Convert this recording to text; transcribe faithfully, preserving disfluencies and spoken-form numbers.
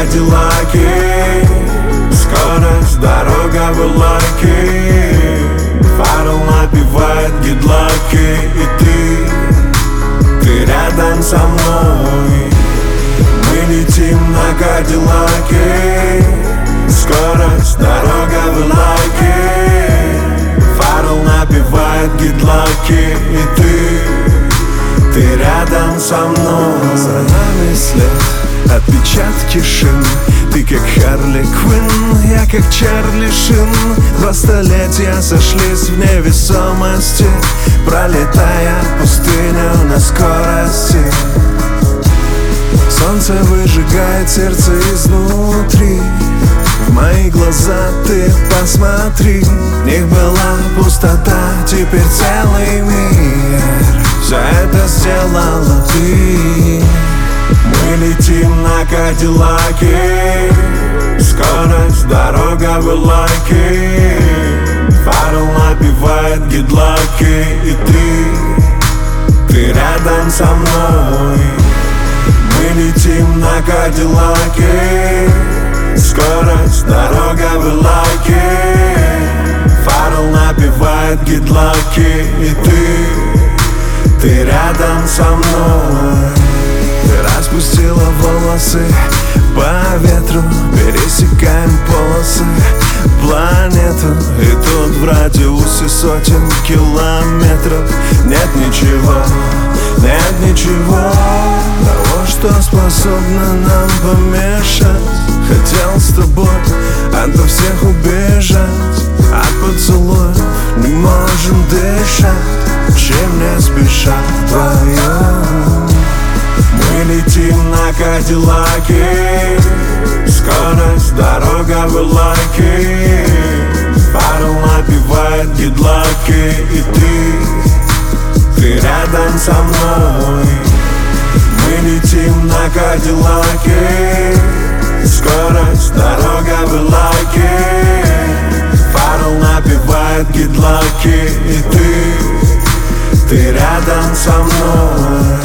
Кадиллаке. Скорость, дорога в лайке. Фарол напевает гидлаки. И ты, ты рядом со мной. Мы летим на Кадиллаке. Скорость, дорога в лайке. Фарол напевает гидлаки. И ты, ты рядом со мной. За нами след, отпечатки шин. Ты как Харли Квинн, я как Чарли Шин. Два столетия сошлись в невесомости, пролетая пустыню на скорости. Солнце выжигает сердце изнутри. В мои глаза ты посмотри. В них была пустота, теперь целый мир. Все это сделала ты. Мы летим на Кадиллаке. Скорость, дорога в лайке. Фарол напевает гидлаки. И ты, ты рядом со мной. Мы летим на Кадиллаке. Скорость, дорога в лайке. Фарол напевает гидлаки. И ты, ты рядом со мной. Ты распустила волосы по ветру, пересекаем полосы планету. И тут в радиусе сотен километров нет ничего, нет ничего того, что способно нам помешать. Хотел с тобой ото всех убежать, от поцелуев не можем дышать. Чем не спешат вдвоем. Мы летим на Кадиллаке. Скорость, дорога в лайке. Фарол напевает гидлаки. И ты, ты рядом со мной. Мы летим на Кадиллаке. Скорость, дорога в лайке. Фарол напевает гидлаки. И ты, ты рядом со мной.